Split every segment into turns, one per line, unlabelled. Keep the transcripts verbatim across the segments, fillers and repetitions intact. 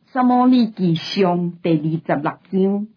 撒母耳记上第二十六章，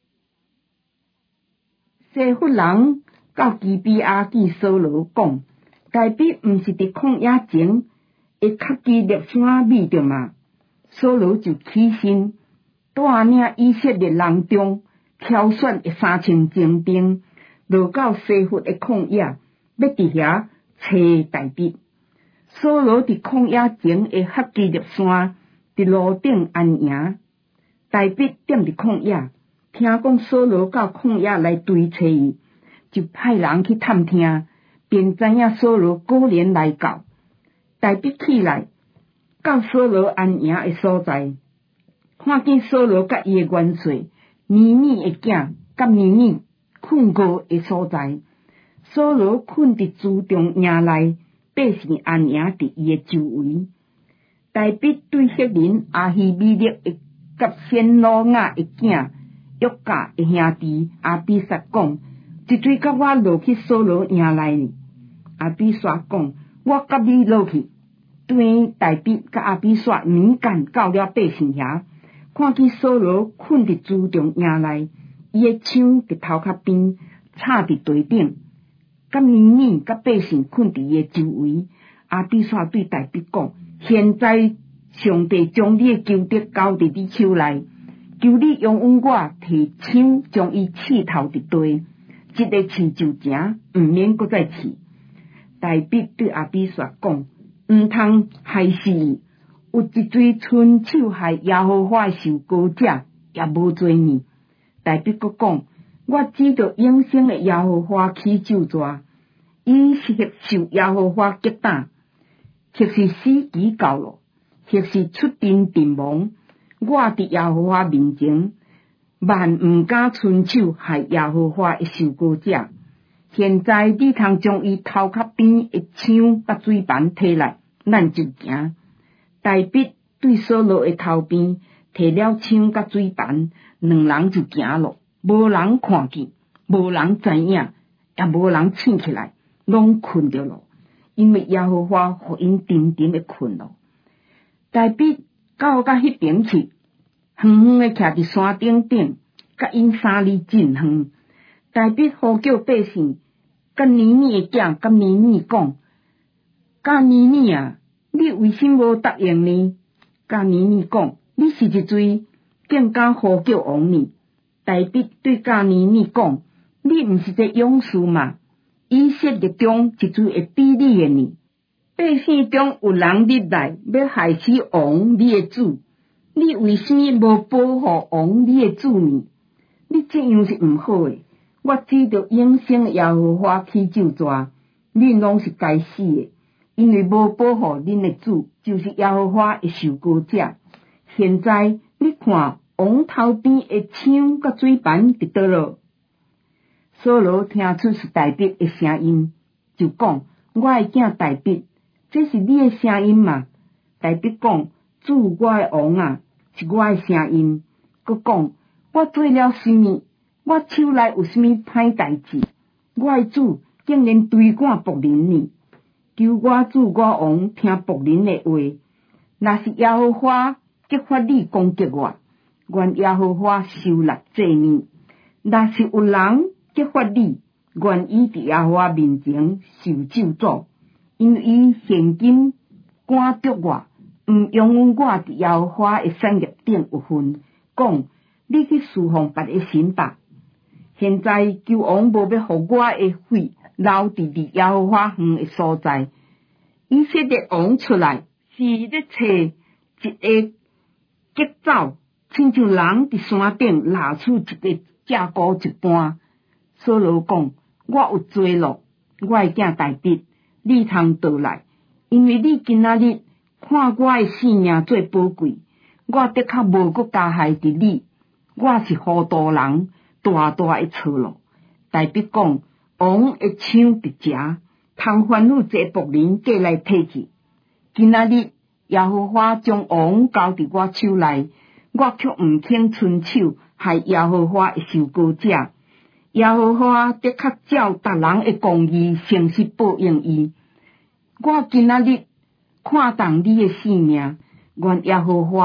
西弗人到基比亚记扫罗讲，大卫毋是伫旷野前会较基列山秘着嘛？扫罗就起身，带领以色列人中挑选的三千精兵，落到西弗的旷野，要伫遐找大卫。扫罗伫旷野前的较基列山。伫路顶安营，大卫踮伫旷野，听讲扫罗到旷野来追找伊，就派人去探听，便知影扫罗果然来到。大卫起来，到扫罗安营的所在，看见扫罗甲伊的元帅尼米的囝甲尼米困过的所在，扫罗困伫辎重营内，百姓安营伫伊的周围。大卫对赫人阿希米勒的甲先罗亚的囝约甲的兄弟阿比煞讲，一追甲我落去扫罗营内呢。阿比煞讲，我甲你落去。对大卫甲阿比煞敏感到了百姓遐，看见扫罗困伫辎重营内，伊的枪伫头壳边，插伫地顶，甲尼米甲百姓困伫伊的周围。阿比煞对大卫讲，现在上帝将你的仇敌交伫你手内，求你容允我摕枪将伊刺头伫地，一个刺就成，毋免搁再刺。大卫对阿比煞讲，毋通害死伊，有一堆伸手害耶和华受膏者也无多呢。大卫搁讲，我指着永生的耶和华起咒詛，伊是接受耶和华击打。或是死期到了，或是出兵阵亡，我伫耶和华面前，万毋敢伸手害耶和华的受膏者。现在你通将伊头壳边的枪甲水盘摕来，咱就行。大卫对扫罗的头边摕了枪甲水盘，两人就行咯，无人看见，无人知影，也无人醒起来，拢困着咯。因为耶和华互因沉沉的困咯。大卫到甲迄边去，远远的徛伫山顶顶，甲因三里真远。大卫呼叫百姓，甲尼米的囝甲尼米讲：甲尼米啊，你为什无答应呢？甲尼米讲：你是一罪，竟敢呼叫王呢？大卫对甲尼米讲：你毋是一个勇士嘛？以色列中一嘴会比你的呢？百姓中有人入来要害死王你的主，你为什么无保护王你的主呢？你这样是毋好的。我指着永生耶和华起咒詛，恁拢是该死的，因为无保护恁的主，就是耶和华的受膏者。现在你看王头边的枪甲水盘伫倒落。扫罗听出是大卫的声音，就讲：我的囝大卫，这是你的声音嘛？大卫讲：主我的王啊，是我的声音。佮讲：我做了什么？我手内有什么歹代志？我的主竟然追赶仆人呢？求我主我王听仆人的话。若是耶和华激发你攻击我，愿耶和华受力制你；若是有人激发你，愿意伫耶和华面前受咒诅，因为伊现今赶捉我，毋容允我伫耶和华的产业顶有份，讲你去侍奉别个神吧。现在求王无要互我的血留伫伫耶和华园的所在。以色列王出来是咧找一个吉走，亲像人伫山顶拿出一个架鼓一般。扫罗讲：我有罪咯，我的囝大卫，你通倒来，因为你今仔日看我的性命最宝贵，我的确无搁加害伫你，我是糊涂人，大大的错咯。大卫讲：王的枪伫遮，通吩咐这仆人过来摕去。今仔日耶和华将王交伫我手内，我却毋肯伸手害耶和华的受膏者。耶和华的确照逐人的公义诚实报应伊。我今仔日看重你的性命，愿耶和华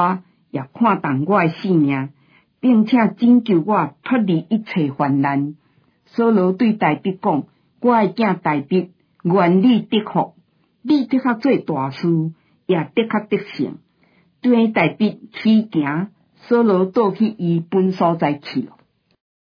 也看重我的性命，并且拯救我脱离一切患难。扫罗对大卫讲：我的囝大卫，愿你得福，你的确做大事，也的确得胜。对大卫起行，扫罗倒去伊本所在去了。